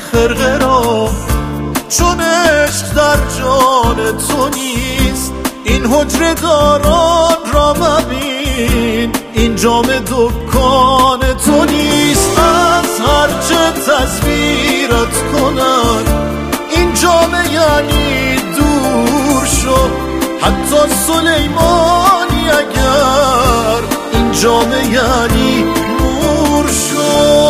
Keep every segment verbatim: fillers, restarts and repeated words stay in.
خرقه را، چون عشق در جان تو نیست. این حجره داران را مبین، این جام دکان تو نیست. از هرچه تصویرت کنن این جام یعنی دور شو، حتی سلیمانی اگر این جام یعنی نور شو.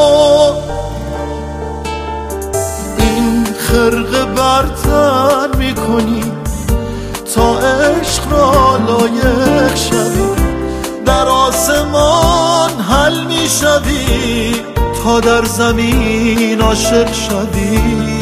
این خرقه برتر میکنی تا عشق را لایق شوی، در آسمان حل میشوی تا در زمین عاشق شوی.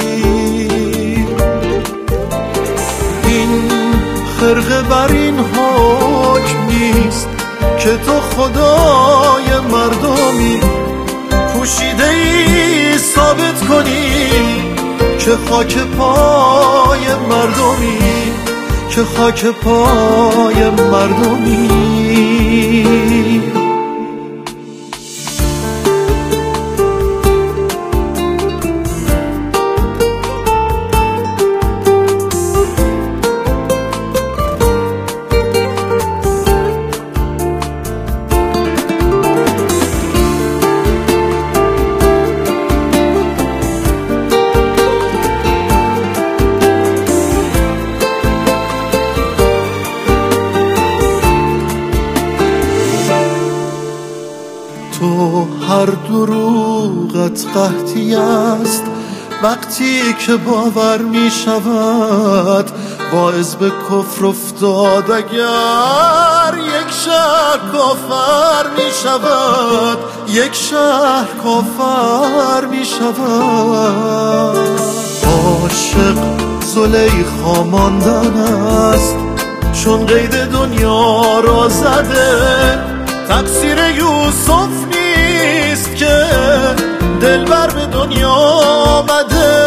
این خرقه بر این حکم نیست که تو خدای مردمی، پوشیده ای ثابت کنی که خاک پای مردمی، که خاک پای مردمی. تو هر دروغت قحطی است وقتی که باور می شود باعث به کفر افتاد. اگر یک شهر کافر می شود، یک شهر کافر می شود. عاشق زلیخا ماندن است چون قید دنیا را زده، تقصیر یوسف نیست که دلبر به دنیا آمده.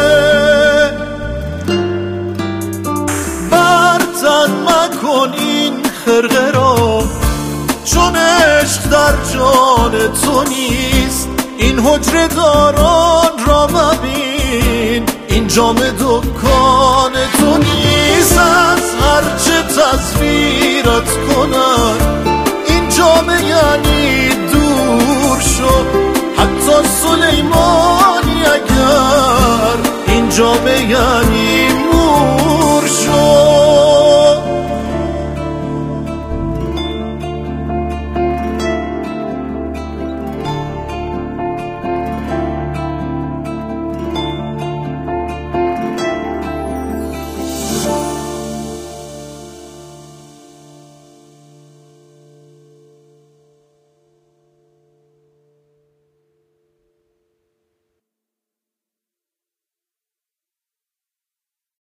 برتن مکن این خرقه را، چون عشق در جان تو نیست. این حجره داران را مبین، این جام دکان تو نیست. از هرچه تصویرت کنن این جام یعنی